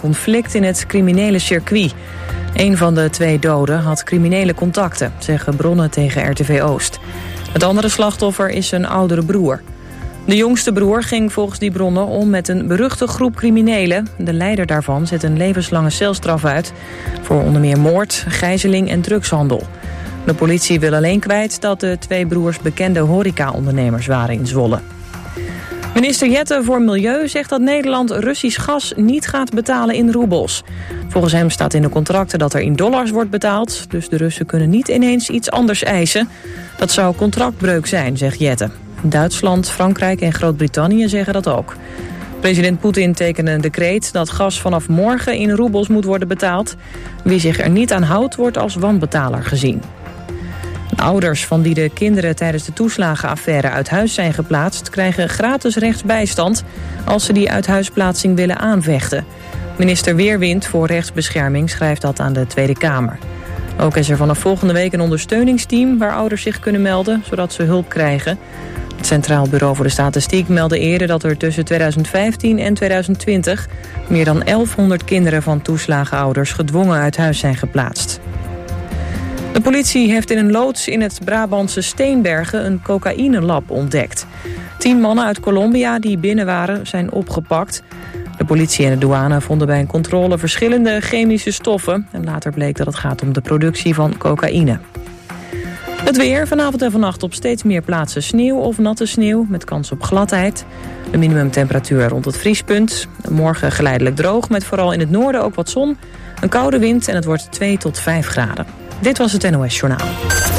conflict in het criminele circuit. Een van de 2 doden had criminele contacten, zeggen bronnen tegen RTV Oost. Het andere slachtoffer is zijn oudere broer. De jongste broer ging volgens die bronnen om met een beruchte groep criminelen. De leider daarvan zet een levenslange celstraf uit voor onder meer moord, gijzeling en drugshandel. De politie wil alleen kwijt dat de 2 broers bekende horecaondernemers waren in Zwolle. Minister Jette voor Milieu zegt dat Nederland Russisch gas niet gaat betalen in roebels. Volgens hem staat in de contracten dat er in dollars wordt betaald, dus de Russen kunnen niet ineens iets anders eisen. Dat zou contractbreuk zijn, zegt Jette. Duitsland, Frankrijk en Groot-Brittannië zeggen dat ook. President Poetin tekende een decreet dat gas vanaf morgen in roebels moet worden betaald. Wie zich er niet aan houdt, wordt als wanbetaler gezien. Ouders van wie de kinderen tijdens de toeslagenaffaire uit huis zijn geplaatst, krijgen gratis rechtsbijstand als ze die uithuisplaatsing willen aanvechten. Minister Weerwind voor Rechtsbescherming schrijft dat aan de Tweede Kamer. Ook is er vanaf volgende week een ondersteuningsteam waar ouders zich kunnen melden, zodat ze hulp krijgen. Het Centraal Bureau voor de Statistiek meldde eerder dat er tussen 2015 en 2020 meer dan 1100 kinderen van toeslagenouders gedwongen uit huis zijn geplaatst. De politie heeft in een loods in het Brabantse Steenbergen een cocaïnelab ontdekt. 10 mannen uit Colombia die binnen waren zijn opgepakt. De politie en de douane vonden bij een controle verschillende chemische stoffen. En later bleek dat het gaat om de productie van cocaïne. Het weer, vanavond en vannacht op steeds meer plaatsen sneeuw of natte sneeuw met kans op gladheid. De minimumtemperatuur rond het vriespunt. Morgen geleidelijk droog met vooral in het noorden ook wat zon. Een koude wind en het wordt 2 tot 5 graden. Dit was het NOS Journaal.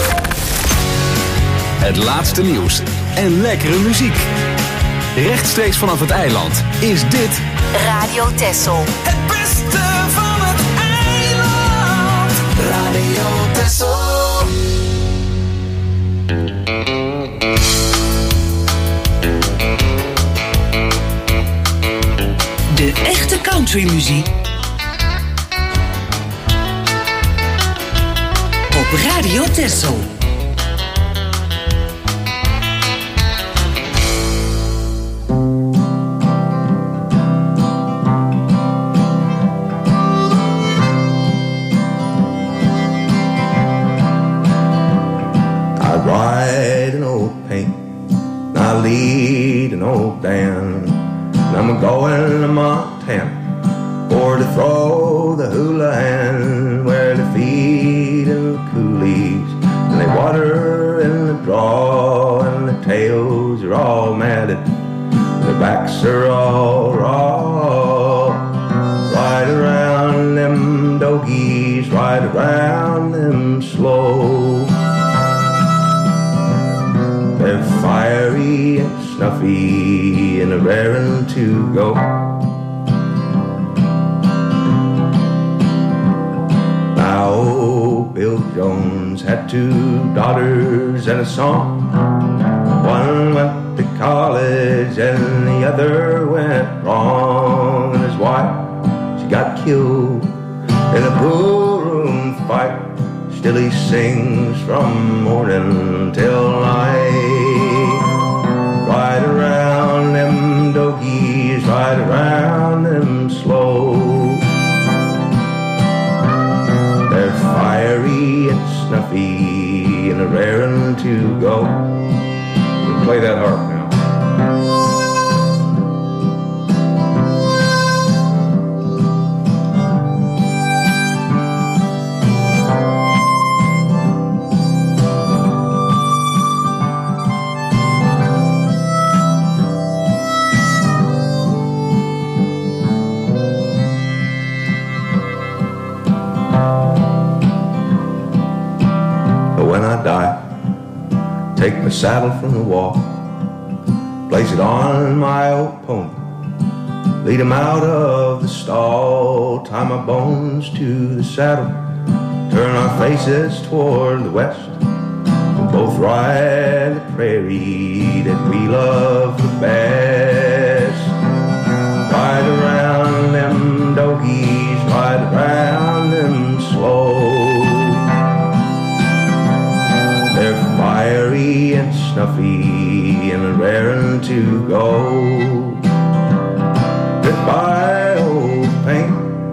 Het laatste nieuws en lekkere muziek. Rechtstreeks vanaf het eiland is dit Radio Texel. Het beste van het eiland. Radio Texel. De echte countrymuziek op Radio Texel. I ride an old paint, I lead an old band, and I'm going to Montana for to throw the hula hand where the feet and the coolies and they water and the draw and the tails are all matted, their backs are all raw. Ride around them dogies, ride around them slow. They're fiery and snuffy and a raring to go. Now old Bill Jones had 2 daughters and a son. One went to college and the other went wrong. And his wife, she got killed in a bullroom fight. Still he sings from morning till night. Ride around them dogies, ride around them slow. They're fiery and snuffy and a raring to go. We'll play that harp now. When I die, take my saddle from the wall, place it on my old pony, lead him out of the stall, tie my bones to the saddle, turn our faces toward the west, and both ride the prairie that we love the best. Ride around them dogies, ride around them slow. They're fiery and snuffy and a raring to go. Goodbye, old paint,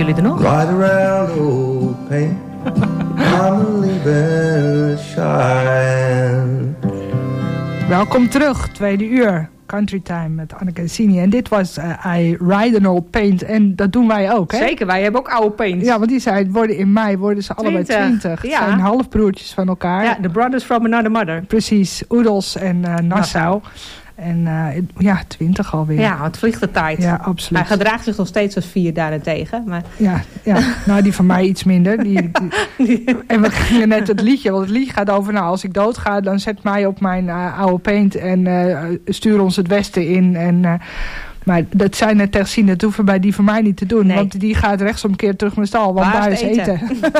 jullie er nog. Ride around old paint. I'm leaving shine. Welkom terug, tweede uur. Country Time met Anneke Sini. En dit was I Ride an Old Paint. En dat doen wij ook, hè? Zeker, wij hebben ook oude paint. Ja, want die zei, in mei worden ze allebei 20. Ja. Het zijn halfbroertjes van elkaar. Ja, the brothers from another mother. Precies, Oedels en Nassau. En 20 alweer. Ja, het vliegt de tijd. Ja, absoluut. Hij gedraagt zich nog steeds als 4 daarentegen. Maar... Ja, nou die van mij iets minder. En we gingen net het liedje, want het liedje gaat over, nou als ik doodga, dan zet mij op mijn oude paint en stuur ons het westen in. En, maar dat zijn net tegen zien, dat hoeven bij die van mij niet te doen. Nee. Want die gaat rechtsomkeer terug naar de stal, want daar is eten.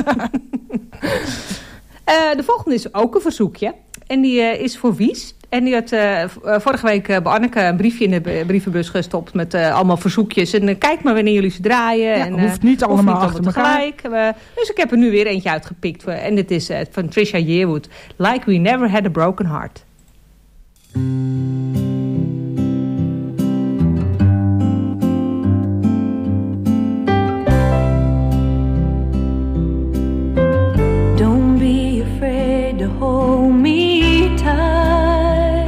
De volgende is ook een verzoekje. En die is voor Wies. En die had vorige week bij Anneke een briefje in de brievenbus gestopt met allemaal verzoekjes. En kijk maar wanneer jullie ze draaien. Ja, en hoeft niet allemaal achter tegelijk. Dus ik heb er nu weer eentje uitgepikt. En dit is van Trisha Yearwood. Like We Never Had a Broken Heart. Don't be afraid to hold me tight.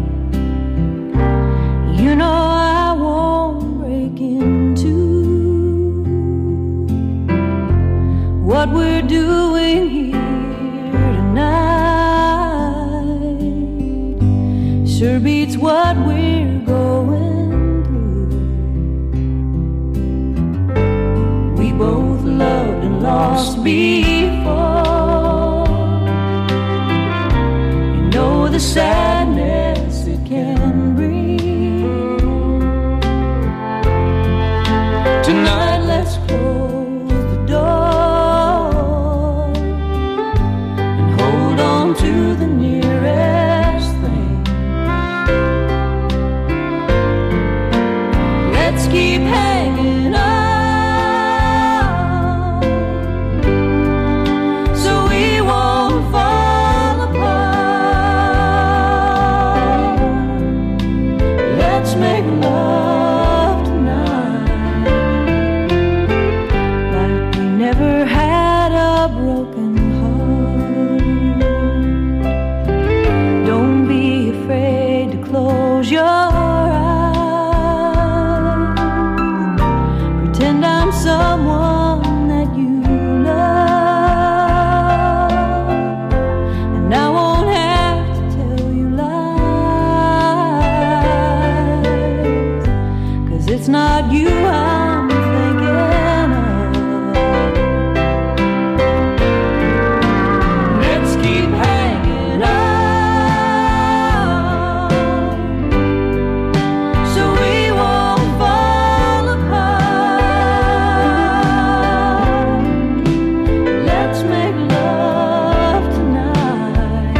You know I won't break into what we're doing here tonight. Sure beats what we're going through. We both loved and lost before. You know the sadness it can bring. Tonight let's close the door and hold on to the nearest thing. Let's keep hanging on so we won't fall apart. Let's make love tonight like we never had a broken heart. Don't be afraid to close your eyes. Pretend I'm someone that you love, and I won't have to tell you lies, 'cause it's not you I'm thinking of. Let's keep hanging on so we won't fall apart. Let's make love tonight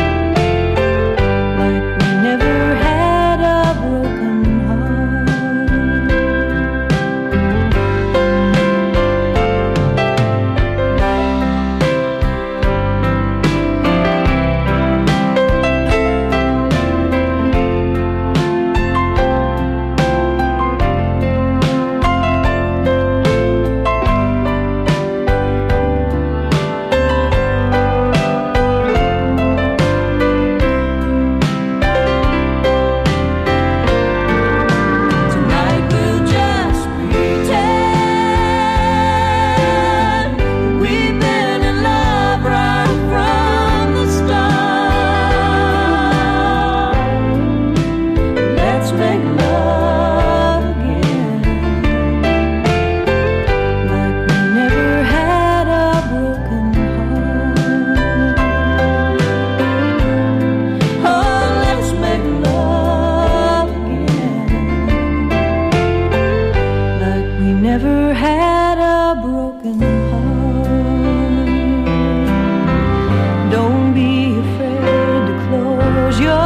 like we never had a broken heart. Tonight we'll just pretend we've been in love right from the start. Let's make love again like we never had a broken heart. Oh, let's make love again like we never had a broken heart. Don't be afraid to close your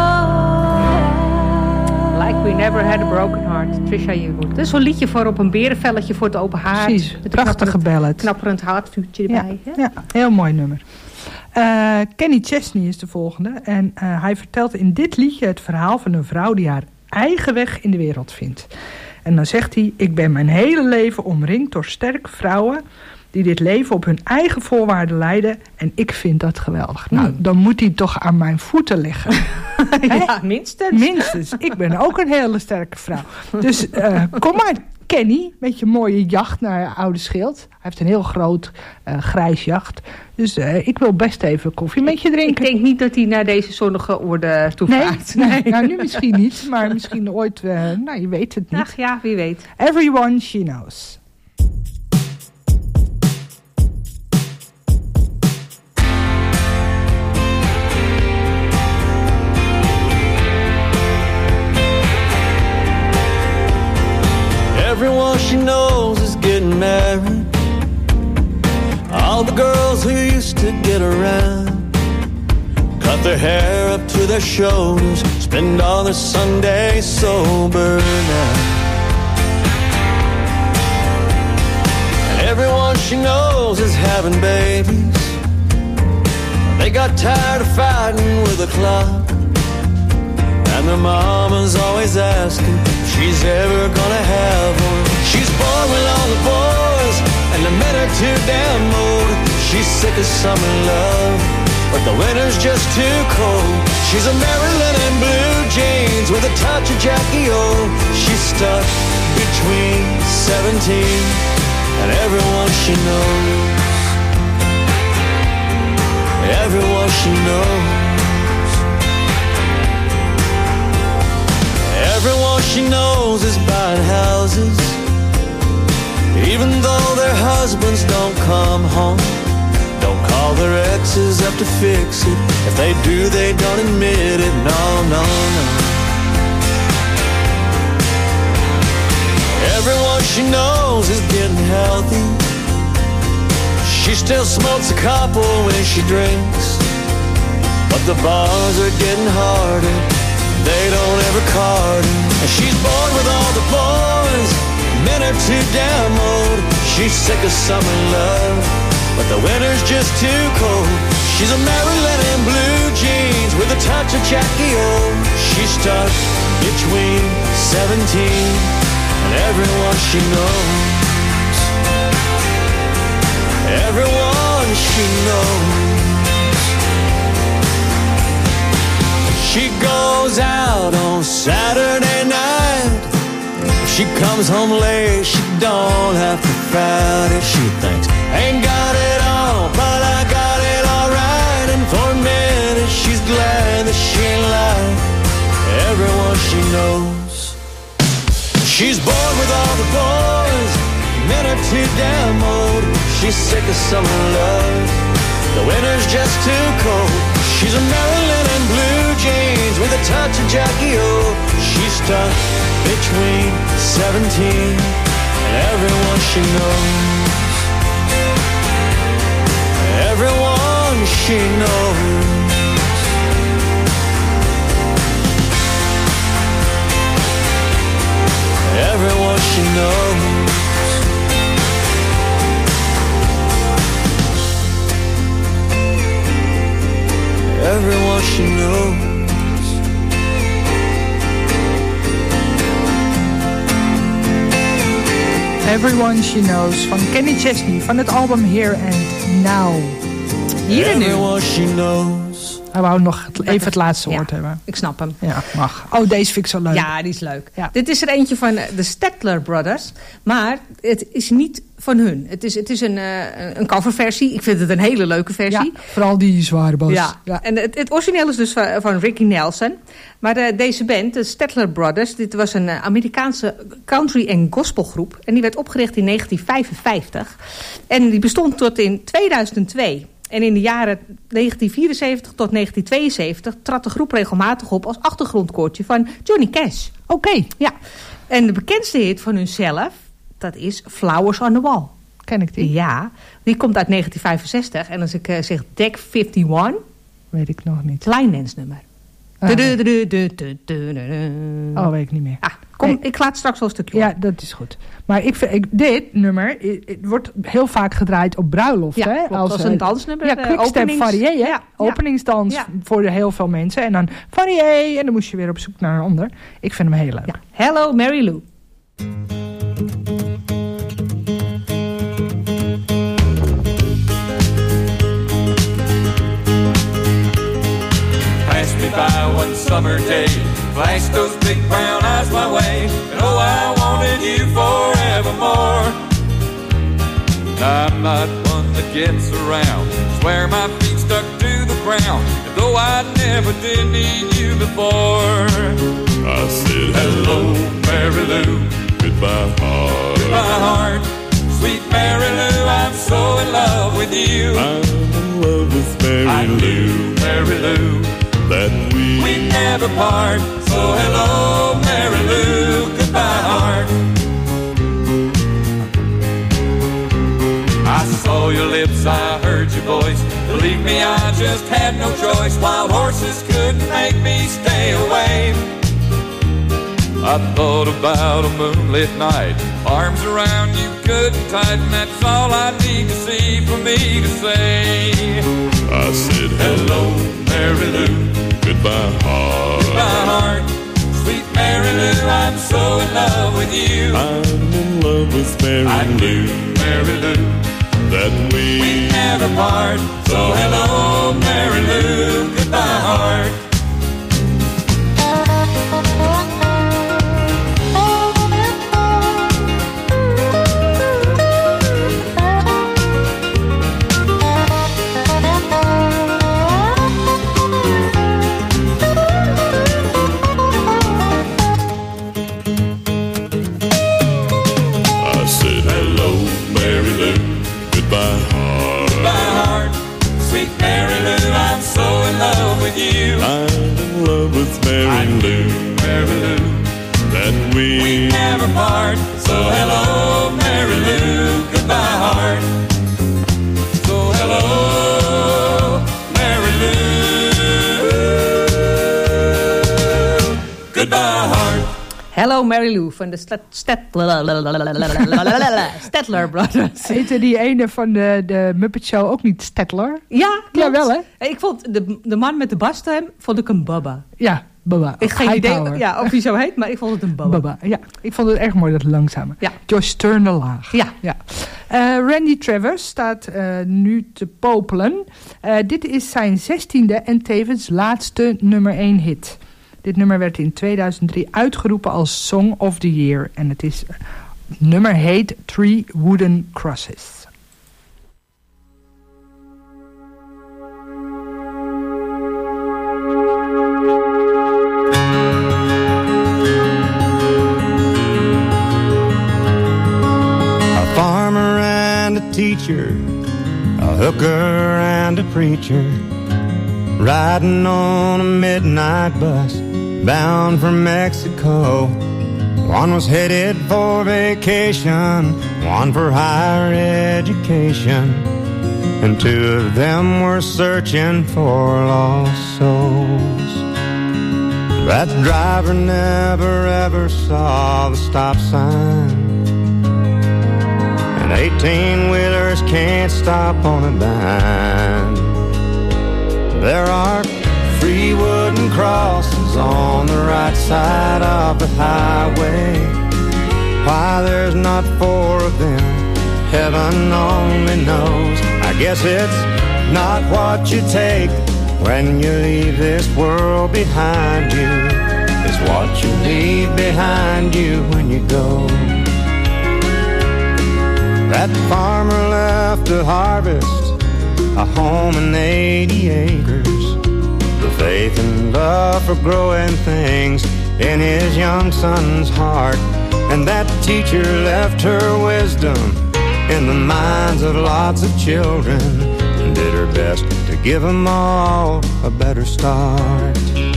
eyes. Like We Never Had a Broken Heart. Trisha Yearwood. Dat is zo'n liedje voor op een berenvelletje voor het open haard. Precies, Met prachtige ballad. knapperend haardvuurtje erbij. hè? Ja, heel mooi nummer. Kenny Chesney is de volgende. En hij vertelt in dit liedje het verhaal van een vrouw die haar eigen weg in de wereld vindt. En dan zegt hij, ik ben mijn hele leven omringd door sterke vrouwen die dit leven op hun eigen voorwaarden leiden. En ik vind dat geweldig. Nou, dan moet hij toch aan mijn voeten liggen. Ja, minstens. Minstens. Ik ben ook een hele sterke vrouw. Dus kom maar, Kenny, met je mooie jacht naar je oude schild. Hij heeft een heel groot grijs jacht. Dus ik wil best even koffie met je drinken. Ik denk niet dat hij naar deze zonnige orde toevaart. Nee, nou nu misschien niet. Maar misschien ooit, je weet het niet. Ach ja, wie weet. Everyone she knows. Everyone she knows is getting married. All the girls who used to get around cut their hair up to their shoulders, spend all their Sundays sober now. And everyone she knows is having babies. They got tired of fighting with the clock, and their mama's always asking if she's ever gonna have one. She's bored with all the boys, and the men are too damn old. She's sick of summer love, but the winter's just too cold. She's a Marilyn in blue jeans with a touch of Jackie O. She's stuck between 17 and everyone she knows. Everyone she knows. Everyone she knows is buying houses, even though their husbands don't come home. Don't call their exes up to fix it. If they do, they don't admit it. No, no, no. Everyone she knows is getting healthy. She still smokes a couple when she drinks, but the bars are getting harder. They don't ever card her. And she's bored with all the boys. Men are too damn old. She's sick of summer love, but the winter's just too cold. She's a Marilyn in blue jeans with a touch of Jackie O. She's stuck between 17 and everyone she knows. Everyone she knows. She goes out on Saturday night. If she comes home late, she don't have to fight it. She thinks, ain't got it all, but I got it all right. And for a minute, she's glad that she ain't like everyone she knows. She's bored with all the boys. Men are too damn old. She's sick of summer love. The winter's just too cold. She's a Marilyn in blue jeans with a touch of Jackie O. She's stuck between 17 and everyone she knows. Everyone she knows. Everyone she knows. Everyone she knows. Everyone She Knows van Kenny Chesney van het album Here and Now. Hier en nu. Everyone she knows. Hij wou nog even het laatste woord hebben. Ik snap hem. Ja, mag. Oh, deze vind ik zo leuk. Ja, die is leuk. Ja. Dit is er eentje van de Statler Brothers. Maar het is niet van hun. Het is een coverversie. Ik vind het een hele leuke versie. Ja, vooral die zware bas. Ja. En het origineel is dus van Ricky Nelson. Maar deze band, de Statler Brothers, dit was een Amerikaanse country- en gospelgroep. En die werd opgericht in 1955. En die bestond tot in 2002. En in de jaren 1974 tot 1972 trad de groep regelmatig op als achtergrondkoortje van Johnny Cash. Oké. Ja. En de bekendste hit van hunzelf, dat is Flowers on the Wall. Ken ik die? Ja, die komt uit 1965. En als ik zeg Deck 51, weet ik nog niet. Line dance nummer. Oh, weet ik niet meer. Nee. Ik laat straks wel een stukje Ja, dat is goed. Maar dit nummer het wordt heel vaak gedraaid op bruiloft. Ja, hè? Klopt, als een dansnummer. Ja, quickstep varié. Ja, openingsdans voor heel veel mensen. En dan varié. En dan moest je weer op zoek naar een ander. Ik vind hem heel leuk. Ja. Hello, Mary Lou. Passed me by one summer day, flashed those big brown eyes my way, and oh, I wanted you forevermore. I'm not one that gets around, swear my feet stuck to the ground, and though I never did need you before. I said, hello, Mary Lou, goodbye, heart. Goodbye, heart, sweet Mary Lou, I'm so in love with you. I'm in love with Mary I Lou. knew, Mary Lou, that we never part. So hello, Mary Lou, goodbye, heart. I saw your lips, I heard your voice. Believe me, I just had no choice. Wild horses couldn't make me stay away. I thought about a moonlit night, arms around you good and tight, and that's all I need to see for me to say. I said, hello, Mary Lou, goodbye, heart. Goodbye, heart, sweet Mary Lou, I'm so in love with you. I'm in love with Mary Lou. I knew, Mary Lou, that we never part. So hello, Mary Lou, goodbye, heart. You. I'm in love with Mary Lou, Mary Lou, that we never part. So hello, Mary Lou, goodbye, heart. So hello, Mary Lou, goodbye, heart. Hello Mary Lou van de Statler Brothers. Heette die ene van de Muppet Show ook niet Statler? Ja, klopt. Ja, wel hè? Ik vond de man met de basstem, vond ik een baba. Ja, baba. Ik geen idee of hij zo heet, maar ik vond het een baba. Baba, ja. Ik vond het erg mooi, dat langzame. Ja. Josh Turner laag. Ja. Randy Travis staat nu te popelen. Dit is zijn 16e en tevens laatste nummer 1 hit. Dit nummer werd in 2003 uitgeroepen als Song of the Year. En het nummer heet Three Wooden Crosses. A farmer and a teacher, a hooker and a preacher, riding on a midnight bus bound for Mexico. One was headed for vacation, one for higher education, and two of them were searching for lost souls. That driver never ever saw the stop sign, and 18-wheelers can't stop on a dime. There are 3 wooden crosses on the right side of the highway. Why there's not 4 of them, heaven only knows. I guess it's not what you take when you leave this world behind you. It's what you leave behind you when you go. That farmer left to harvest a home and 80 acres, the faith and love for growing things in his young son's heart. And that teacher left her wisdom in the minds of lots of children, and did her best to give them all a better start.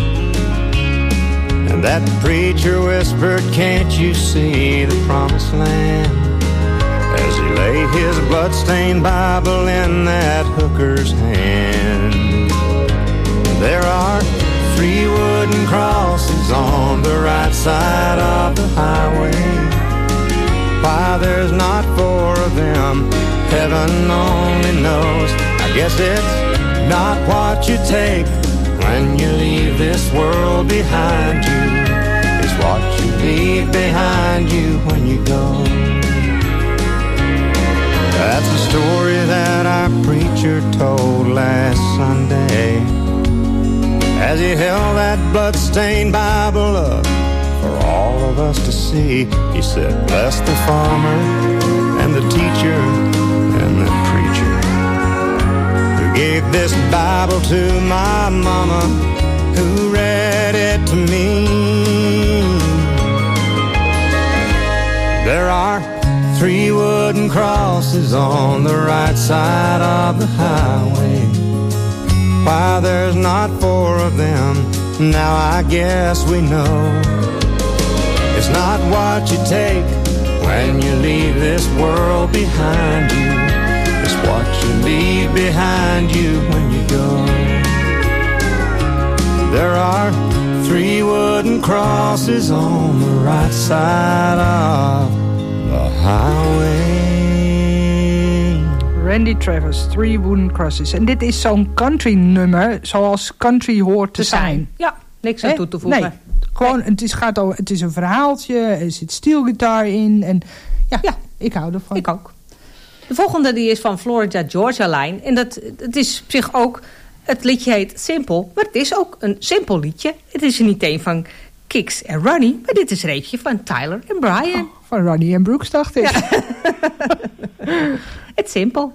And that preacher whispered, can't you see the promised land, as he laid his blood-stained Bible in that hooker's hand. There are 3 wooden crosses on the right side of the highway. Why there's not 4 of them, heaven only knows. I guess it's not what you take when you leave this world behind you. It's what you leave behind you when you go. That's a story that our preacher told last Sunday as he held that blood-stained Bible up for all of us to see. He said, bless the farmer and the teacher and the preacher who gave this Bible to my mama, who read it to me. There are 3 wooden crosses on the right side of the highway. Why there's not 4 of them, now I guess we know. It's not what you take when you leave this world behind you. It's what you leave behind you when you go. There are 3 wooden crosses on the right side of the highway. Randy Travis, 3 Wooden Crosses. En dit is zo'n country nummer zoals country hoort te zijn. Ja, niks aan toe te voegen. Nee, gewoon, het is een verhaaltje, er zit steelgitaar in. En ja, ik hou ervan. Ik ook. De volgende die is van Florida Georgia Line. En het is op zich ook, het liedje heet Simple, maar het is ook een simpel liedje. Het is er niet een van Kix en Ronnie, maar dit is er eentje van Tyler en Brian. Oh, van Ronnie en Brooks, dacht ik. Ja. It's simple.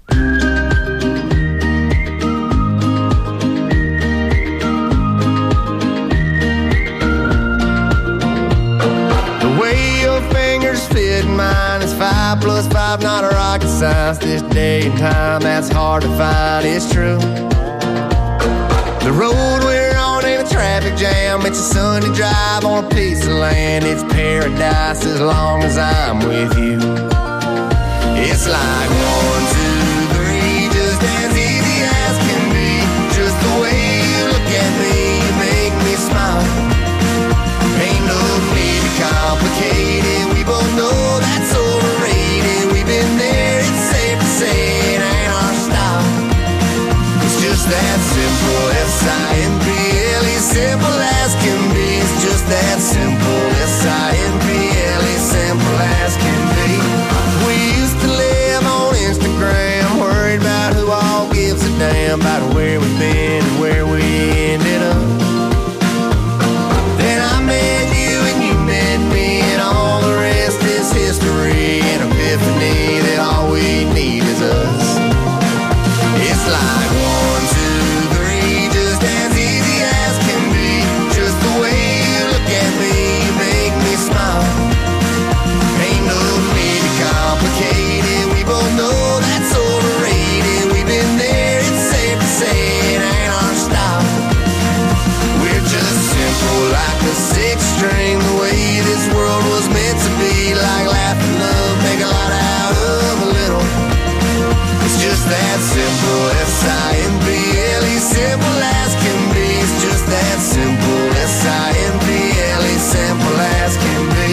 The way your fingers fit mine is 5 + 5, not a rocket science. This day and time, that's hard to find, it's true. The road we're on ain't a traffic jam. It's a Sunday drive on a piece of land. It's paradise as long as I'm with you. It's like 1, 2, 3, just as easy as can be. Just the way you look at me, you make me smile. Ain't no need to complicate it. We both know that's overrated. We've been there, it's safe to say it ain't our style. It's just that simple, S-I-M-P-L-E, simple as can be. It's just that simple, S-I-M-P-L-E, simple as can be. We used to live on Instagram, worried about who all gives a damn about where we've been and where we ended up. Then I met you and you met me, and all the rest is history. An epiphany that all we need is us. It's like 1, 2, 3, just as easy as can be. Just the way you look at me, you make me smile. Ain't no need to complicate it. We both know that's overrated. We've been there, it's safe to say it ain't our style. We're just simple like a 6th string. The way this world was meant to be. Like laugh and love, make a lot out of a little. It's just that simple, S-I-M-P-L-E, simple as can be. It's just that simple, S-I-M-P-L-E, simple as can be.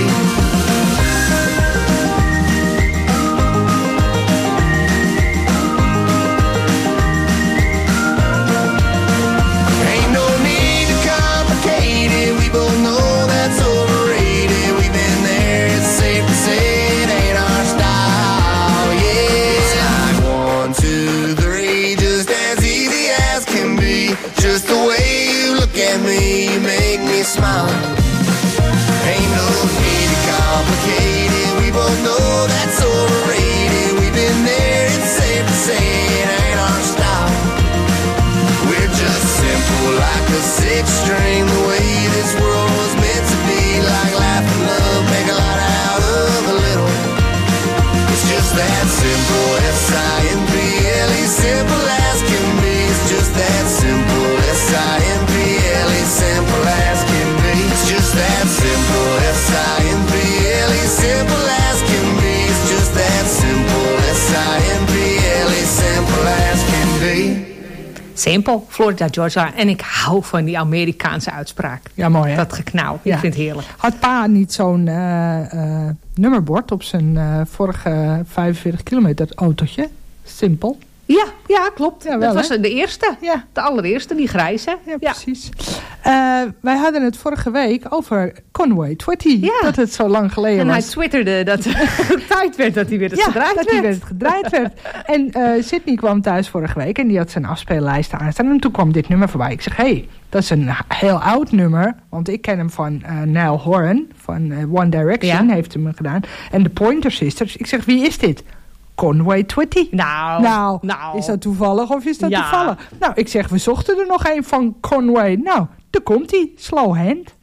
Ain't no need to complicate it. We both know that's overrated. We've been there, it's safe to say it ain't our style. Yeah, it's like 1, 2, 3, just as easy as can be. Just the way you look at me, you make me smile. Ain't no need to complicate it. We both know that's overrated. We've been there, it's safe to say it ain't our style. We're just simple like a 6th string. The way this world was meant to be. Like laugh and love, make a lot out of a little. It's just that simple, S-I-M-P-L-E, simple as can be. It's just that simple, S-I-M-P-L-E, simple as can be. It's just that simple, S-I-M-P-L-E, simple as can be. It's just that simple, S-I-M-P-L-E, simple as can be. Simpel, Florida Georgia. En ik hou van die Amerikaanse uitspraak. Ja, mooi hè? Dat geknauw, ik vind het heerlijk. Had pa niet zo'n nummerbord op zijn vorige 45 kilometer autootje? Simpel. Ja, klopt. Ja, wel, dat was hè? de eerste. Ja. De allereerste, die grijze. Ja, precies. Wij hadden het vorige week over Conway Twitty. Ja. Dat het zo lang geleden was. En hij twitterde dat het tijd werd dat hij weer gedraaid werd. En Sydney kwam thuis vorige week en die had zijn afspeellijst aanstaan. En toen kwam dit nummer voorbij. Ik zeg, dat is een heel oud nummer. Want ik ken hem van Niall Horan van One Direction. Ja. Heeft hem gedaan. En de Pointer Sisters. Ik zeg, wie is dit? Conway Twitty. Nou, is dat toevallig of is dat toevallig? Nou, ik zeg, we zochten er nog een van Conway. Nou, daar komt hij. Slow Hand.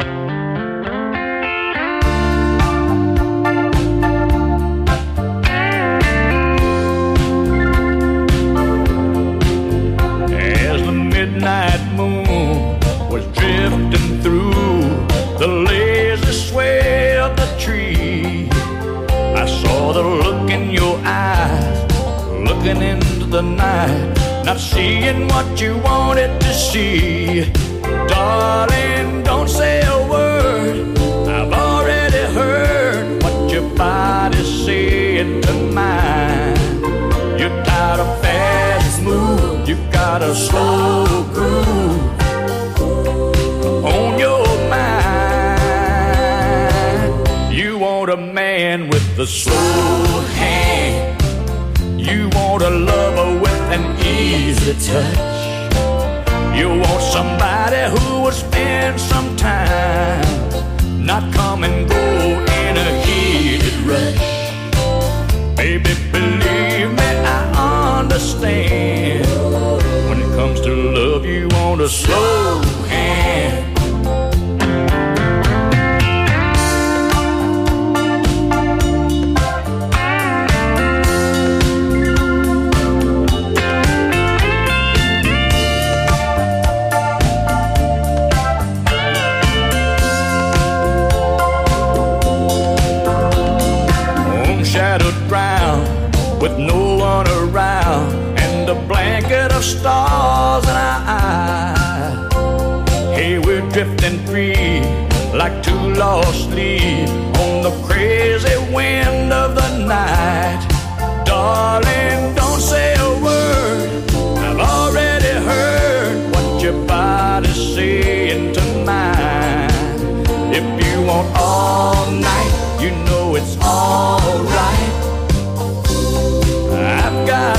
As the midnight moon was drifting through the lazy sway of the tree, I saw the look in your eyes, looking into the night, not seeing what you wanted to see. Darling, don't say a word, I've already heard what your body's saying to mine. You're tired of fast move, you got a slow groove on your mind. You want a man with a slow hand, you want a lover with an easy touch. You want somebody who will spend some time, not come and go in a heated rush. Baby, believe me, I understand. When it comes to love, you want a slow hand. With no one around and a blanket of stars in our eyes. Hey, we're drifting free like two lost leaves on the crazy wind of the night. Darling, don't say a word, I've already heard what your body's saying to mine. If you want all night, you know it's all right. I've got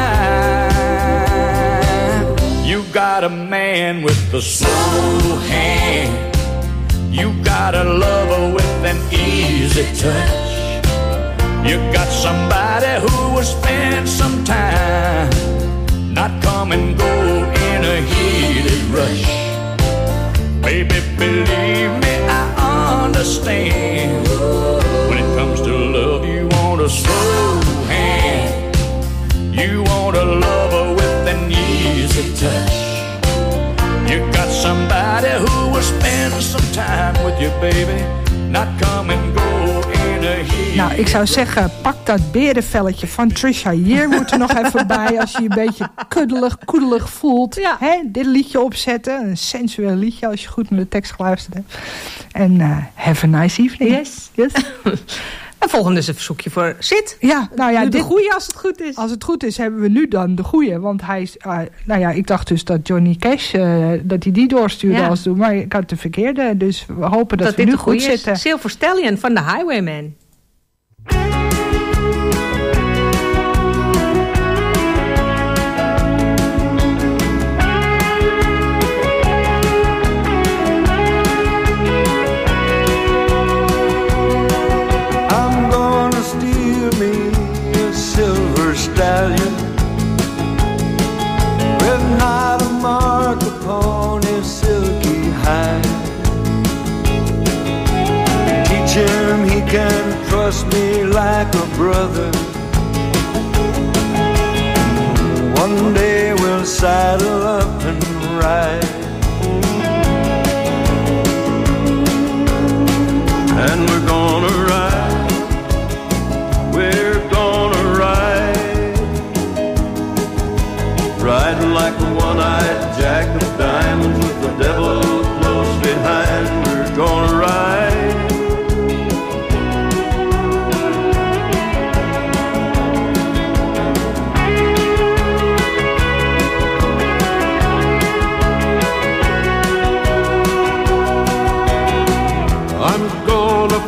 time. You got a man with a slow hand, you got a lover with an easy touch. You got somebody who will spend some time, not come and go in a heated rush. Baby, believe me, I understand. When it comes to love, you want a slow hand, you want a lover with an easy touch. You got somebody who will spend some time with you, baby, not come and go in a heat. Nou, ik zou zeggen, pak dat berenvelletje van Trisha Yearwood er nog even bij als je je een beetje koedelig voelt. Ja. Hè? Dit liedje opzetten, een sensueel liedje als je goed naar de tekst geluisterd hebt. En have a nice evening. Yes. En volgende is een verzoekje voor Sid. Ja, nou ja, de goeie als het goed is. Als het goed is, hebben we nu dan de goeie. Want hij is, ik dacht dus dat Johnny Cash, dat hij die doorstuurde als doen. Maar ik had de verkeerde, dus we hopen dat we nu goed zitten. Silver Stallion van The Highwayman. Stallion with not a mark upon his silky hide. Teach him he can trust me like a brother. One day we'll saddle up and ride, and we're gonna ride, we're gonna ride, riding like a one-eyed jack of diamonds with the devil close behind. We're gonna ride,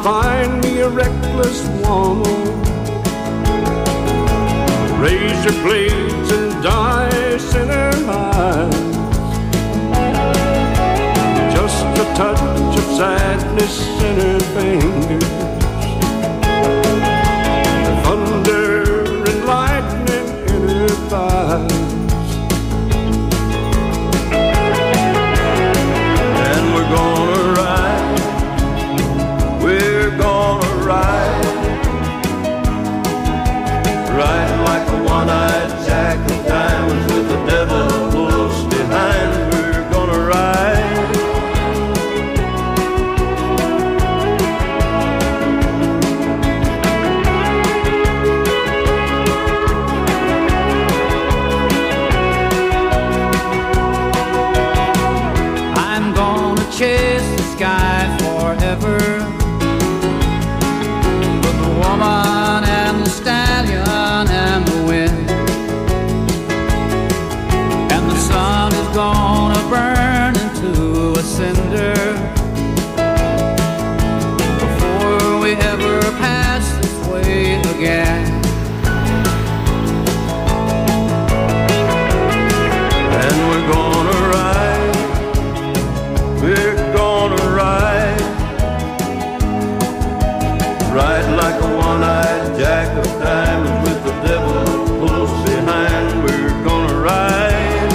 find me a reckless woman. Razor blades and dice in her eyes. Just a touch of sadness in her fingers. Thunder and lightning in her thighs. And we're gonna ride. We're gonna ride. Ride like a one-eyed jack of diamonds with the devil close behind. We're gonna ride. I'm gonna chase the sky forever, but the woman and the stallion and the wind, and the sun is gonna burn into a cinder before we ever pass this way again. And we're gonna ride. We're gonna ride. Ride like a one-eyed jack of diamonds with the devil close behind. We're gonna ride.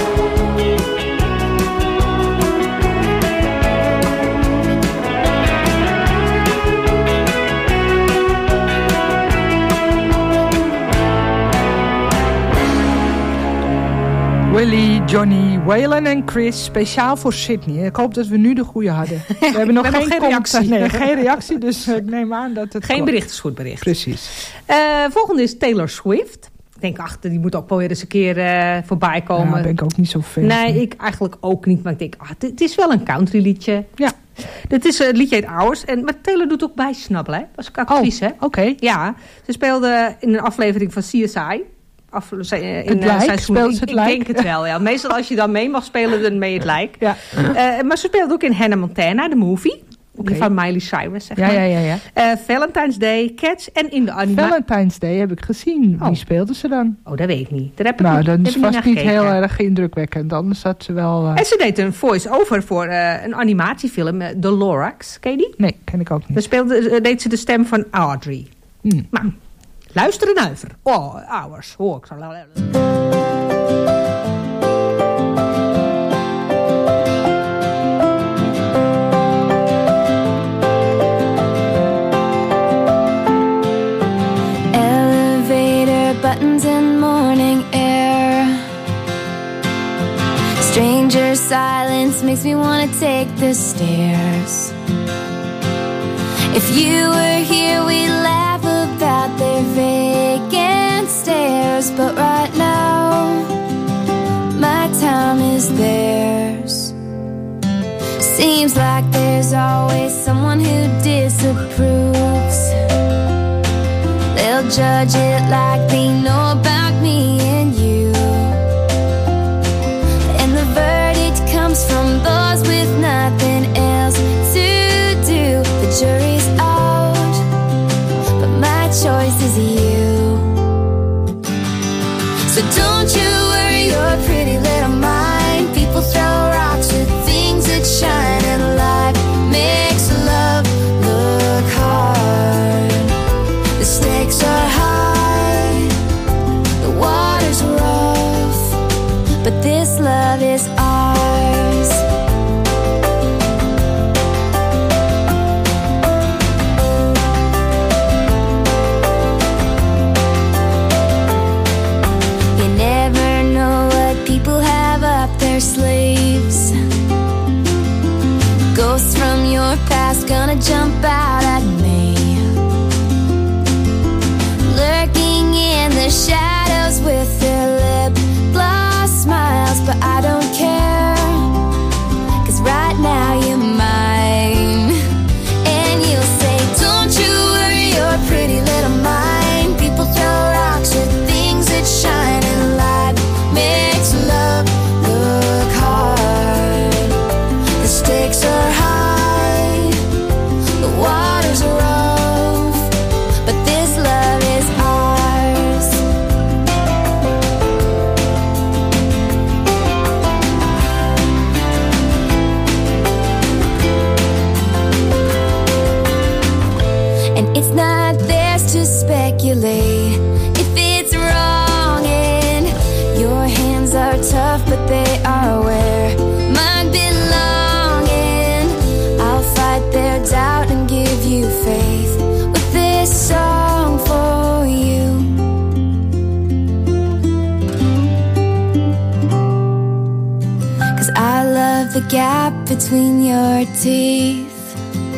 Willie, Johnny, Waylon en Chris, speciaal voor Sydney. Ik hoop dat we nu de goede hadden. We hebben nog geen reactie. Nee, geen reactie, dus ik neem aan dat het Geen klopt. bericht is goed bericht. Precies. Volgende is Taylor Swift. Ik denk, die moet ook wel weer eens een keer voorbij komen. Nou, ben ik ook niet zo fan Nee, van. ik eigenlijk ook niet. Maar ik denk, het is wel een country liedje. Ja. Het is het liedje heet Hours. Maar Taylor doet ook bijsnabbelen, hè? Was ik actrice, hè? Oké. Ja, ze speelde in een aflevering van CSI. Het lijk? Speelt ze het lijk? Ik denk het wel, ja. Meestal als je dan mee mag spelen, dan mee het lijk. Ja. Maar ze speelde ook in Hannah Montana, de movie. Die van Miley Cyrus, zeg maar. Ja. Valentine's Day, Cats en in de animatie. Valentine's Day heb ik gezien. Wie speelde ze dan? Oh, dat weet ik niet. Daar heb ik Nou, niet, dat is heb ik vast niet niet naar heel gekeken. erg indrukwekkend. Anders had ze wel... En ze deed een voice-over voor een animatiefilm, The Lorax. Ken je die? Nee, ken ik ook niet. Daar deed ze de stem van Audrey. Nou, luister en uiver. Oh, Hours. Hoor ik zo. Elevator buttons and morning air. Stranger silence makes me want to take the stairs. If you were here, we'd laugh about their vacant stares. But right now, my time is theirs. Seems like there's always someone who disapproves. They'll judge it like they know about me and you. And the verdict comes from those with nothing else to do. The jury's out, but my choice is you. So don't you worry your pretty little mind. People throw rocks at things that shine, and life makes love look hard. The stakes are high, the water's rough, but this love is ours. You never know what people have up their sleeves. Ghosts from your past gonna jump out at me, lurking in the shadows with their lip gloss smiles. But I don't care, 'cause right now you're mine. And you'll say, don't you worry your pretty little mind. People throw rocks at things that shine, and light makes love look hard. The stakes are high, the water's rough, gap between your teeth.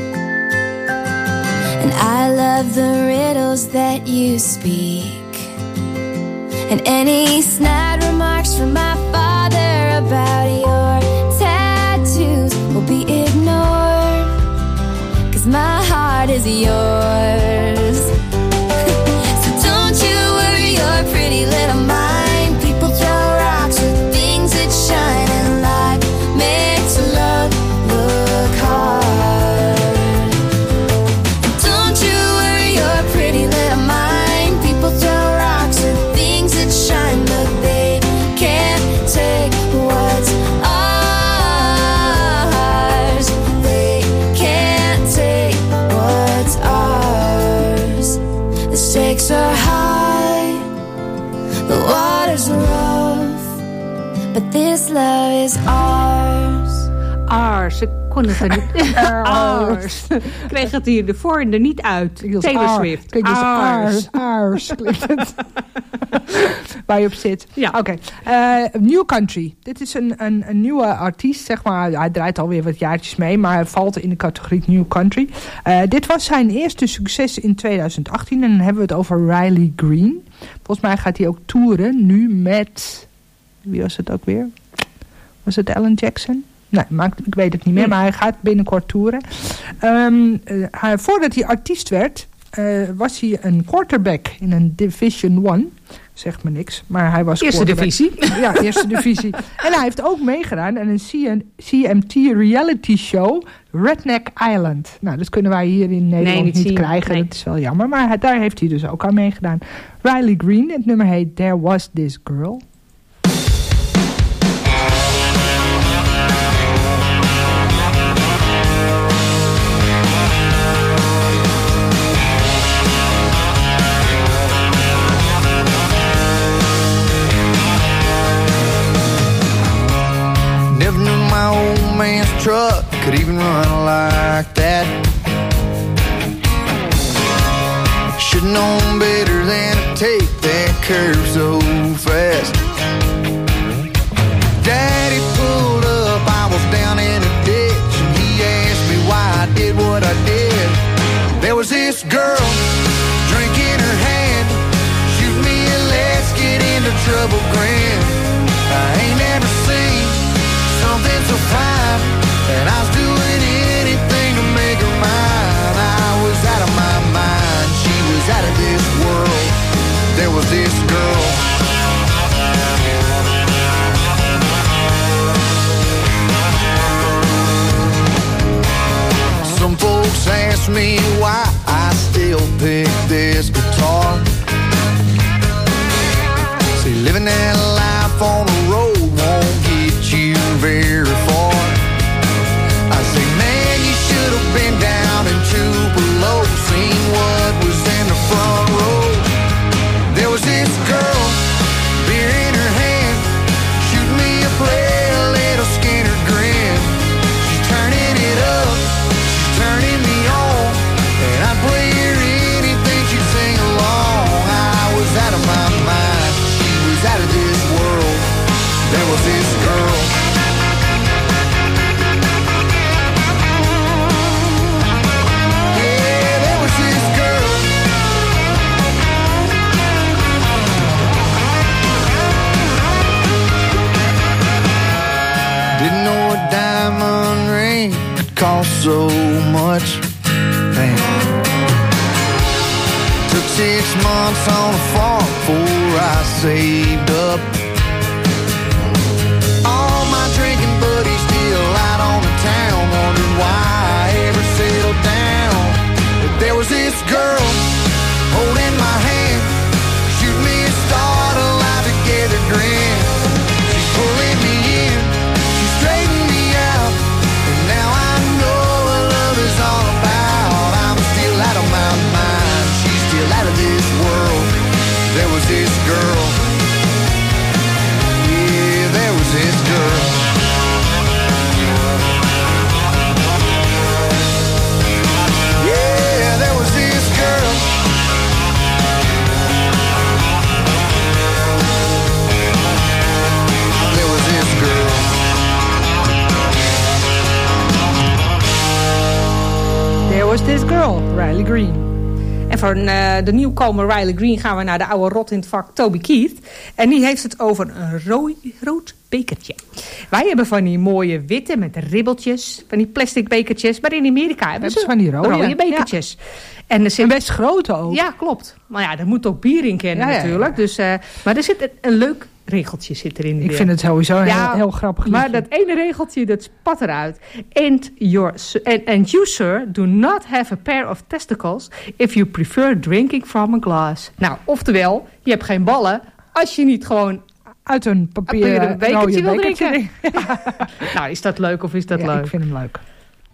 And I love the riddles that you speak. And any snide remarks from my father about your tattoos will be ignored, 'cause my heart is yours. So don't you worry your pretty little mind. People throw rocks with things that shine, and life makes love look hard. Don't you worry your pretty little mind. People throw rocks with things that shine, but they can't take what's ours. They can't take what's ours. The stakes are high, the water's rough, but this love is ours. Ours. Ik kon het er niet. Ours. Kreeg het hier ervoor en er niet uit. Taylor Swift. Klinkt dus ours. Klinkt het. Waar je op zit. Ja. Oké. New Country. Dit is een nieuwe artiest, zeg maar. Hij draait alweer wat jaartjes mee, maar hij valt in de categorie New Country. Dit was zijn eerste succes in 2018 en dan hebben we het over Riley Green. Volgens mij gaat hij ook toeren nu met... Wie was het ook weer? Was het Alan Jackson? Nee, ik weet het niet meer, maar hij gaat binnenkort toeren. Voordat hij artiest werd, was hij een quarterback in een Division 1. Zegt me niks, maar hij was Eerste divisie. Ja, eerste divisie. En hij heeft ook meegedaan aan een CMT reality show, Redneck Island. Nou, dat kunnen wij hier in Nederland niet krijgen. Nee. Dat is wel jammer, maar daar heeft hij dus ook aan meegedaan. Riley Green, het nummer heet There Was This Girl. Man's truck could even run like that. Should've known better than to take that curve so fast. Daddy pulled up, I was down in a ditch, and he asked me why I did what I did. There was this girl, drink in her hand, shoot me and let's get into trouble grin. I ain't never seen something so fine, and I was doing anything to make her mine. I was out of my mind, she was out of this world. There was this girl. Some folks ask me why I still pick this guitar. See, living that life on the road won't get you very far. I say, man, you should have been down in Tupelo, seen what was in the front row. There was this girl, beer in her hand, shooting me a play, a little Skinner grin. She's turning it up, she's turning me on, and I'd play her anything, she'd sing along. I was out of my mind, she was out of this world. There was this girl. Yeah, there was this girl. Didn't know a diamond ring could cost so much. Man. Took 6 months on a farm before I saved up. All my drinking buddies still out on the town, wondering why I ever settled down. But there was this girl holding my hand, shooting me a start, alive together grin. She's pulling me in, she straightened me out, and now I know what love is all about. I'm still out of my mind, she's still out of this world. There was this girl. Was This Girl, Riley Green. En voor de nieuwkomer Riley Green gaan we naar de oude rot in het vak Toby Keith. En die heeft het over een rood bekertje. Wij hebben van die mooie witte met ribbeltjes, van die plastic bekertjes. Maar in Amerika hebben ze van die rode bekertjes. Ja. En best grote ook. Ja, klopt. Maar ja, daar moet ook bier in kennen natuurlijk. Dus, maar er zit een leuk regeltje zit erin. Ik vind het sowieso heel grappig. Maar dat ene regeltje, dat spat eruit. And you, sir, do not have a pair of testicles if you prefer drinking from a glass. Nou, oftewel, je hebt geen ballen als je niet gewoon uit een papieren bekertje wil drinken. Nou, is dat leuk of is dat leuk? Ik vind hem leuk.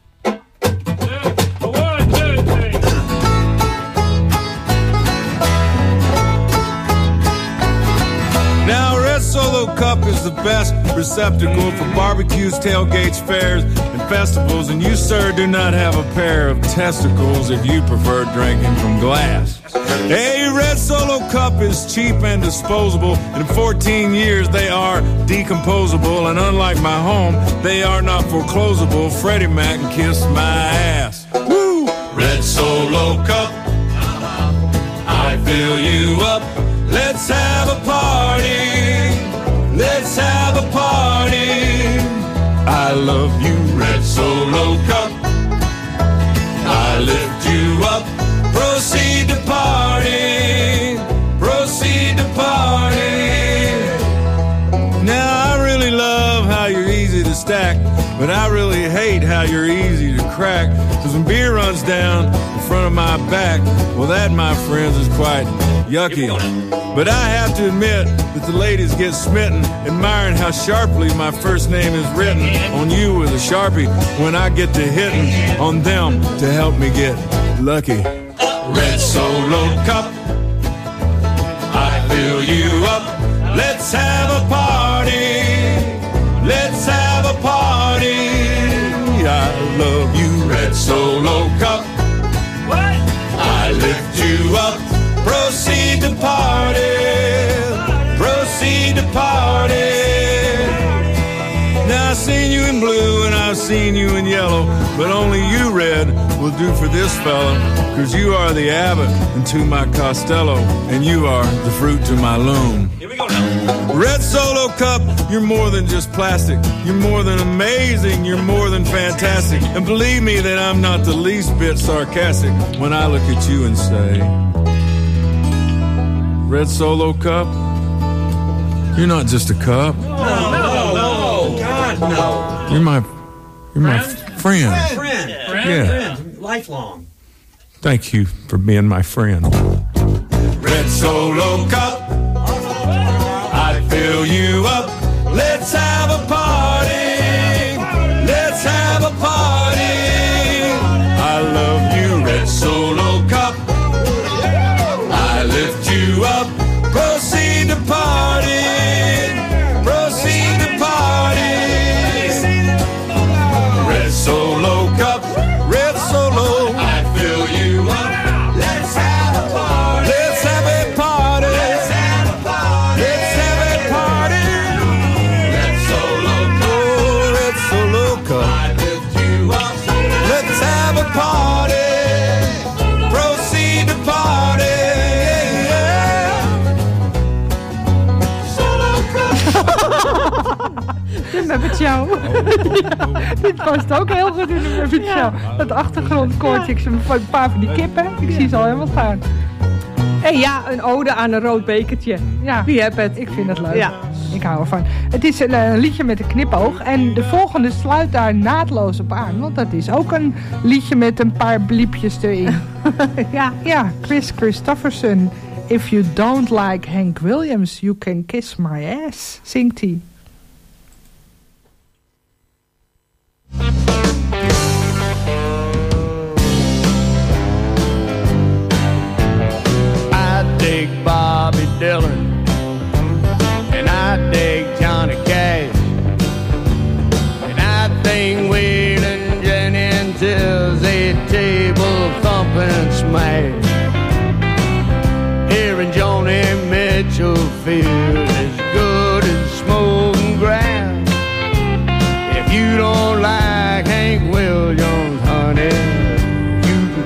Now, Red Solo Cup is the best receptacle for barbecues, tailgates, fairs, and festivals. And you, sir, do not have a pair of testicles if you prefer drinking from glass. A Red Solo Cup is cheap and disposable. And in 14 years, they are decomposable. And unlike my home, they are not foreclosable. Freddie Mac kissed my ass. Woo! Red Solo Cup, I fill you up. Let's have a party. Let's have a party. I love you, Red Solo Cup. I lift you up. Proceed to party. Proceed to party. Now I really love how you're easy to stack, but I really hate how you're easy to crack. Cause when beer runs down the front of my back, well that, my friends, is quite yucky. But I have to admit that the ladies get smitten, admiring how sharply my first name is written on you with a Sharpie when I get to hitting on them to help me get lucky. Red Solo Cup, I fill you up. Let's have a party. Let's have a party. I love you, Red Solo Cup. What? I lift you up. Proceed to party. Proceed to party. Now I've seen you in blue and I've seen you in yellow, but only you, Red, will do for this fella. Cause you are the Abbott to my Costello, and you are the fruit to my loom. Here we go now. Red Solo Cup, you're more than just plastic. You're more than amazing. You're more than fantastic. And believe me that I'm not the least bit sarcastic when I look at you and say, Red Solo Cup, you're not just a cup. No, God, no. You're my friend. Friend. Lifelong. Thank you for being my friend. Red Solo Cup, I fill you up. Let's have a party. Let's have a party. I love you, Red Solo Cup. I lift you up. Proceed to party. Proceed to party. Red Solo Cup. Red Solo. I fill you up. Let's have a party. Let's have a party. Let's have a party. Let's have a party. Red Solo Cup. Oh, Red Solo Cup. I lift you up. Let's have a party. Proceed to party. De Muppet Show. Dit past ook heel goed in de Muppet Show. Dat achtergrondkoortje, ik zie een paar van die kippen. Ik zie ze al helemaal staan. En ja, een ode aan een rood bekertje. Ja, wie hebt het? Ik vind het leuk. Ja. Ik hou ervan. Het is een liedje met een knipoog. En de volgende sluit daar naadloos op aan. Want dat is ook een liedje met een paar bliepjes erin. Ja, Chris Christofferson. If you don't like Hank Williams, you can kiss my ass, zingt hij. I dig Bobby Dylan and I dig Johnny Cash and I think Waylon Jennings is a table thumping smash. Hearing Joni Mitchell feels as good as smoking grass. If you don't like Hank Williams, honey, you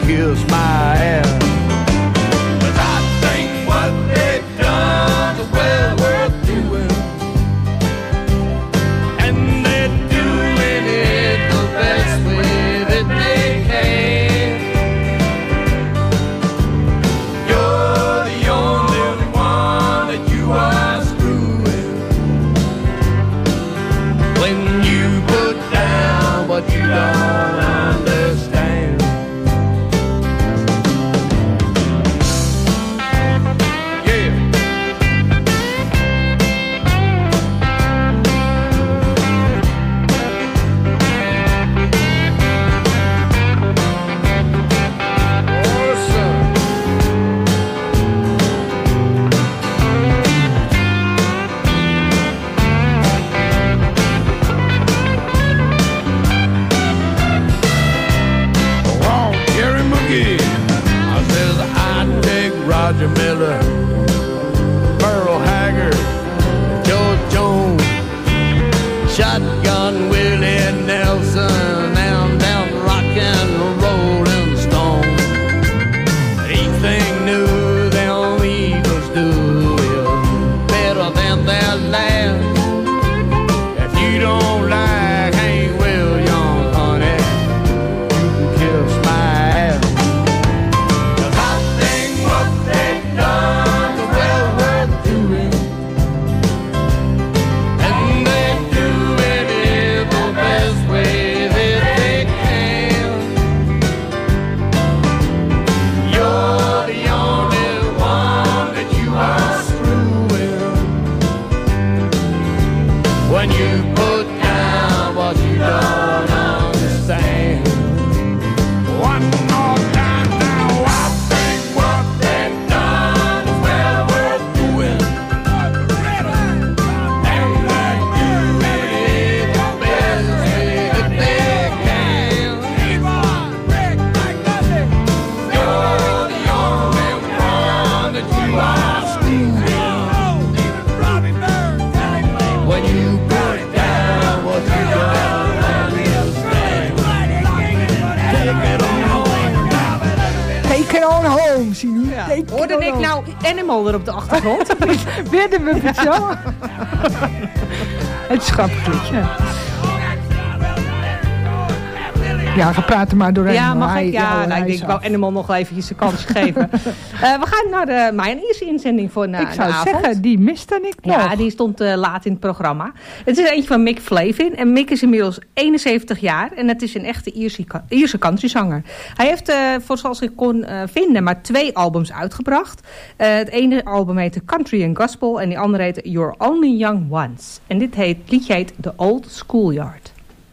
Georgia Miller, Merle Haggard, George Jones, Shotgun Willie Nelson, down rock and rolling stone. Anything new them Eagles do is better than their last. If you don't like Hank Williams, honey, you can kiss my ass. 'Cause I think what they've done is well worth doing, and they do it in the best way that they can. You're the only one that you are screwing when you put down what you don't understand. One more time now, I think what they've done is well worth doing, and they do it the best way that they can. You're the only one that you are screwing when you put down what you don't understand. Take it on home. Take it on home, zie je? Ja. Take Hoorde it on ik home. nou Animal er op de achtergrond? Weer de Muppet Show. Het is een grappig liedje. Ja, we praten maar doorheen. Ja, mag Hij- ik? Ja, hij nou, ik is denk, ik wou af. Animal nog eventjes een kansje geven. We gaan naar mijn eerste inzending voor Ik de zou avond. zeggen, die miste ik nog. Ja, die stond laat in het programma. Het is eentje van Mick Flavin. En Mick is inmiddels 71 jaar. En het is een echte Ierse countryzanger. Hij heeft, voor zoals ik kon vinden, maar 2 albums uitgebracht. Het ene album heette Country and Gospel. En die andere heette You're Only Young Once. En dit liedje heet The Old Schoolyard.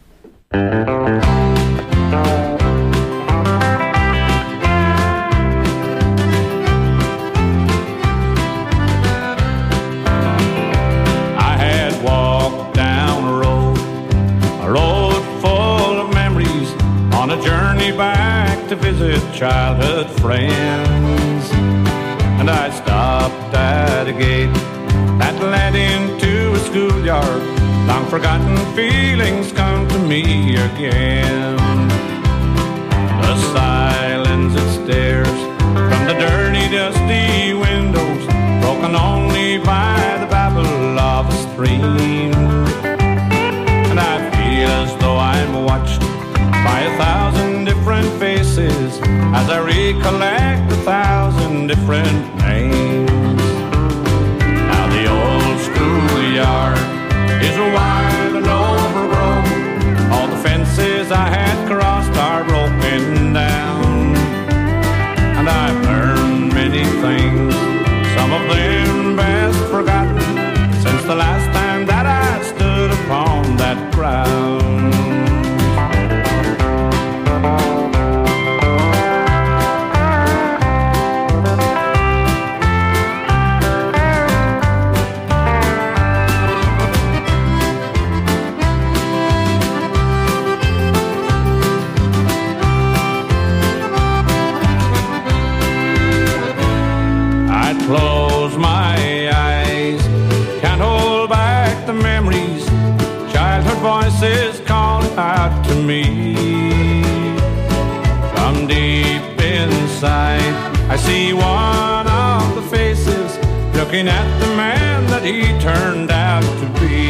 I had walked down a road full of memories, on a journey back to visit childhood friends. And I stopped at a gate that led into a schoolyard. Long forgotten feelings come to me again. The silence that stares from the dirty, dusty windows, broken only by the babble of a stream. And I feel as though I'm watched by 1,000 different faces as I recollect 1,000 different names. Now the old schoolyard is wide and overgrown. All the fences I had crossed are broken down. And I've learned many things, some of them best forgotten, since the last time that I stood upon that ground. Close my eyes, can't hold back the memories. Childhood voices calling out to me. From deep inside, I see one of the faces looking at the man that he turned out to be.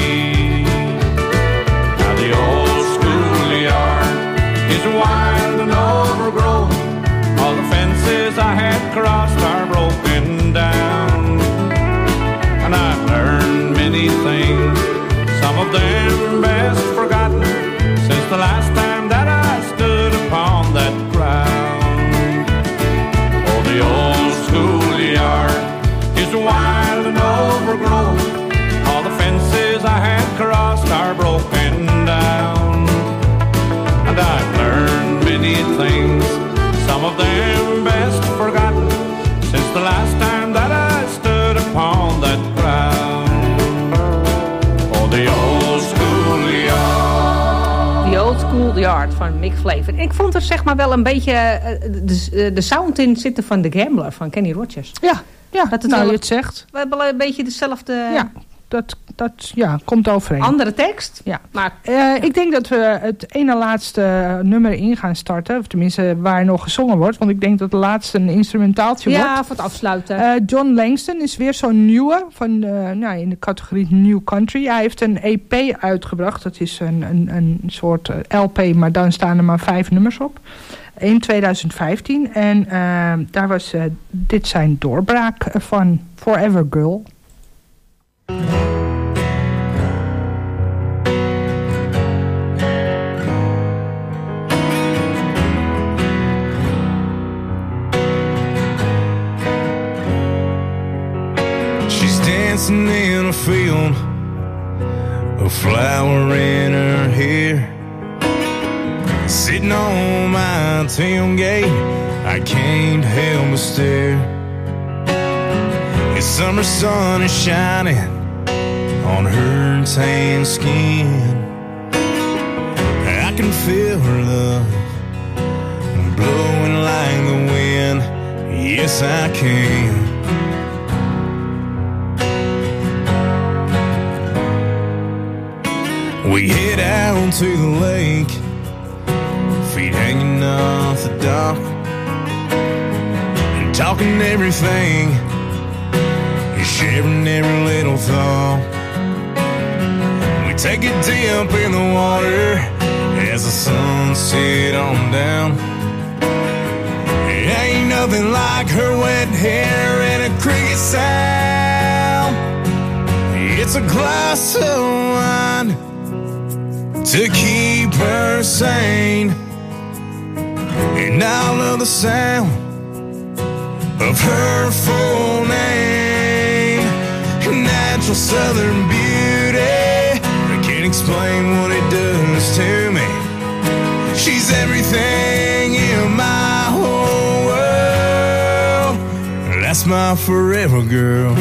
Now the old schoolyard is wild and overgrown. All the fences I had crossed are broken down. And I've learned many things, some of them best forgotten, since the last time that I stood upon that ground. Oh, the old schoolyard is wild and overgrown. All the fences I had crossed are broken down. And I've learned many things, some of them best forgotten, since the last time that I stood upon that ground. Oh, the old schoolyard. The Old Schoolyard van Mick Flavor. Ik vond er zeg maar wel een beetje de sound in zitten van The Gambler van Kenny Rogers. Ja, dat het je het zegt. We hebben een beetje dezelfde... Ja, dat komt overeen. Andere tekst. Ja. Maar ik denk dat we het ene laatste nummer in gaan starten. Of tenminste waar nog gezongen wordt. Want ik denk dat de laatste een instrumentaaltje wordt. Ja, voor het afsluiten. John Langston is weer zo'n nieuwe. In de categorie New Country. Hij heeft een EP uitgebracht. Dat is een soort LP. Maar dan staan er maar 5 nummers op. In 2015. En daar was dit zijn doorbraak van Forever Girl. Dancing in a field, a flower in her hair. Sitting on my tailgate, I can't help but stare. The summer sun is shining on her tan skin. I can feel her love blowing like the wind. Yes, I can. We head out to the lake, feet hanging off the dock, and talking everything, and sharing every little thought. We take a dip in the water as the sun set on down. It ain't nothing like her wet hair and a cricket sound. It's a glass of wine to keep her sane, and I love the sound of her full name. Natural southern beauty, I can't explain what it does to me. She's everything in my whole world. That's my forever girl.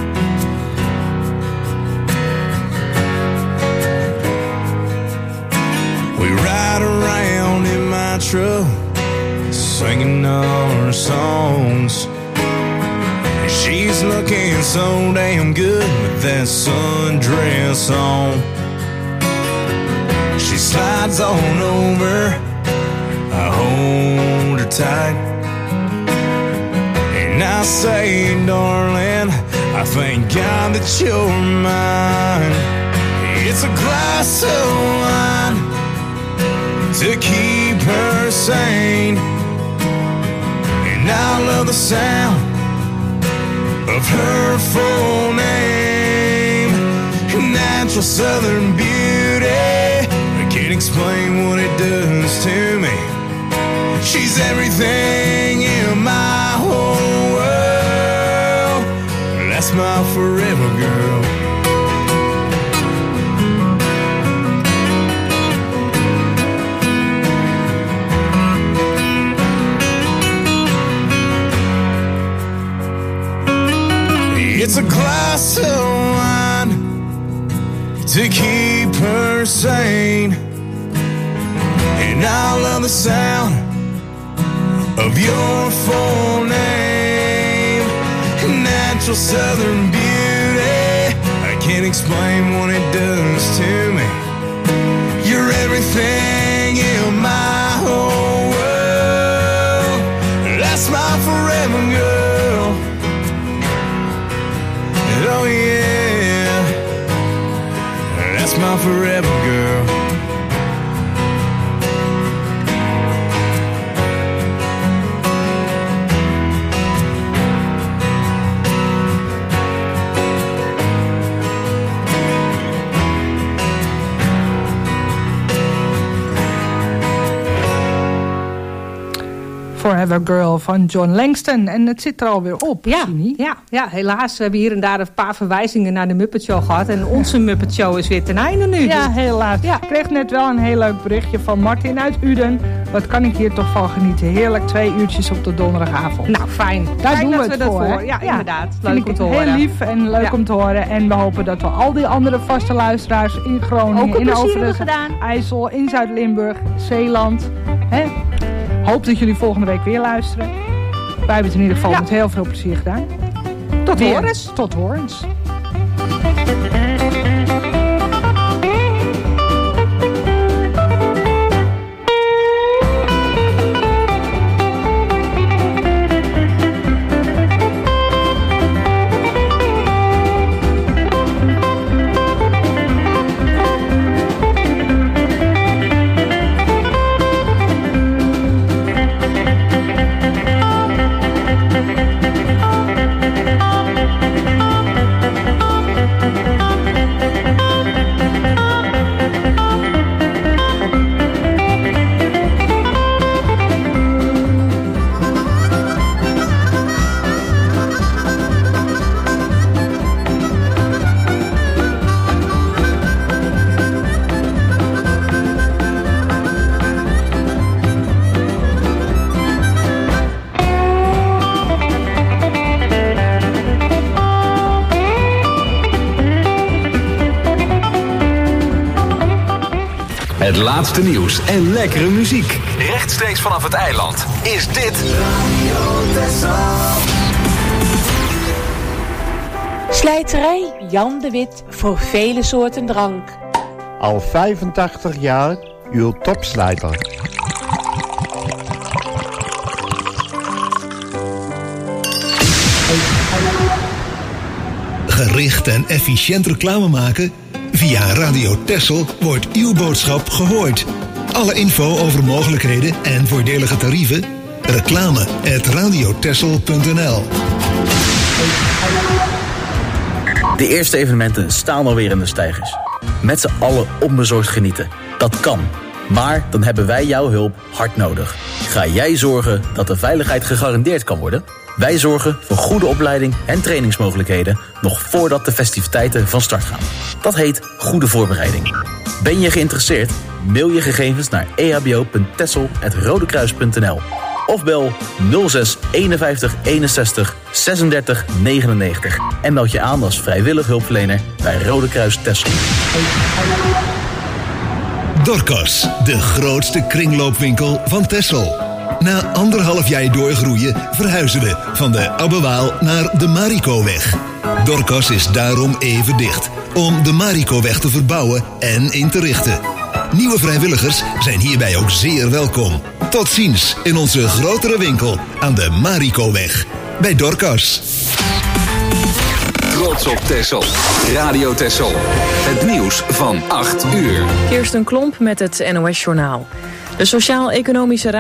We ride around in my truck, singing our songs. She's looking so damn good with that sundress on. She slides on over, I hold her tight, and I say, darling, I thank God that you're mine. It's a glass of wine to keep her sane, and I love the sound of her full name. Natural southern beauty, I can't explain what it does to me. She's everything in my whole world. That's my forever girl. It's a glass of wine to keep her sane, and I love the sound of your full name. Natural southern beauty, I can't explain what it does to me. You're everything in my whole world. That's my forever girl. Oh yeah, that's my forever girl. Forever Girl van John Langston. En het zit er alweer op. Ja, helaas. We hebben hier en daar een paar verwijzingen naar de Muppet Show gehad. En onze Muppet Show is weer ten einde nu. Ja, helaas. Ja. Ik kreeg net wel een heel leuk berichtje van Martin uit Uden. wat kan ik hier toch van genieten. Heerlijk, 2 uurtjes op de donderdagavond. Nou, fijn. Daar fijn doen dat we het dat voor. Hè? Ja, inderdaad. Vind Leuk om te horen. Heel lief en leuk om te horen. En we hopen dat we al die andere vaste luisteraars in Groningen, ook een in plezier Overijssel, gedaan. IJssel, in Zuid-Limburg, Zeeland. Hè? Hoop dat jullie volgende week weer luisteren. Wij hebben het in ieder geval met heel veel plezier gedaan. Tot horens. Tot horens. Het laatste nieuws en lekkere muziek. Rechtstreeks vanaf het eiland is dit Radio Texel. Slijterij Jan de Wit voor vele soorten drank. Al 85 jaar uw topslijter. Gericht en efficiënt reclame maken? Via Radio Texel wordt uw boodschap gehoord. Alle info over mogelijkheden en voordelige tarieven? reclame@radiotexel.nl. De eerste evenementen staan alweer in de steigers. Met z'n allen onbezorgd genieten. Dat kan. Maar dan hebben wij jouw hulp hard nodig. Ga jij zorgen dat de veiligheid gegarandeerd kan worden? Wij zorgen voor goede opleiding en trainingsmogelijkheden nog voordat de festiviteiten van start gaan. Dat heet goede voorbereiding. Ben je geïnteresseerd? Mail je gegevens naar ehbo.tessel@rodekruis.nl of bel 06 51 61 36 99 en meld je aan als vrijwillig hulpverlener bij Rode Kruis Texel. Dorcas, de grootste kringloopwinkel van Texel. Na 1,5 jaar doorgroeien verhuizen we van de Abbewaal naar de Marikoweg. Dorcas is daarom even dicht, om de Marikoweg te verbouwen en in te richten. Nieuwe vrijwilligers zijn hierbij ook zeer welkom. Tot ziens in onze grotere winkel aan de Marikoweg. Bij Dorcas. Trots op Texel. Radio Texel. Het nieuws van 8 uur. Kirsten Klomp met het NOS Journaal. De Sociaal-Economische